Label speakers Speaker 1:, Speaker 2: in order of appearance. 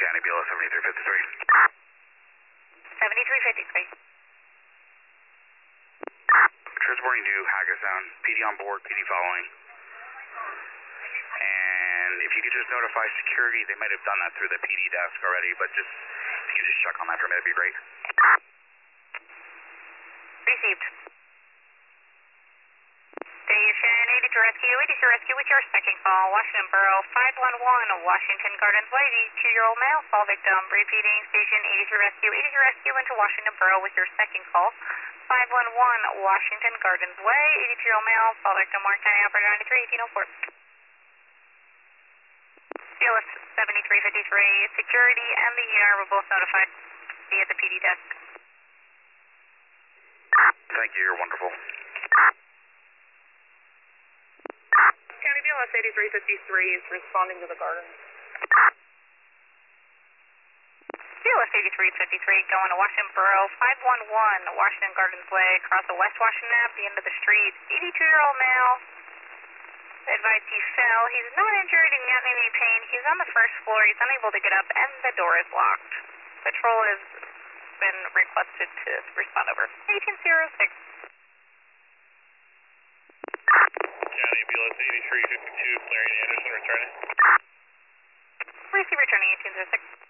Speaker 1: County BLS 7353.
Speaker 2: 7353.
Speaker 1: Transporting to Hagerstown. PD on board, PD following. And if you could just notify security, they might have done that through the PD desk already, but just if you could just check on that for me, that'd be great.
Speaker 2: Received. Station 82 Rescue, 82 Rescue with your second call. Washington Borough 511, Washington Gardens Way, 82-year-old male, fall victim. Repeating, Station 83 Rescue, 83 Rescue into Washington Borough with your second call. 511, Washington Gardens Way, 82-year-old male, fall victim, Orange County Operator 93, 1804. BLS 7353, security and the ER were both notified via the PD desk.
Speaker 1: Thank you, you're wonderful.
Speaker 3: County BLS 8353 is responding to the gardens.
Speaker 2: BLS 8353 going to Washington Borough 511, Washington Gardens Way, across the West Washington Ave, the end of the street. 82-year-old male. Advised he fell. He's not injured and not in any pain. He's on the first floor. He's unable to get up, and the door is locked. Patrol has been requested to respond over. 1806.
Speaker 4: County BLS 8352, Clarion Anderson returning.
Speaker 2: Receive returning 1806.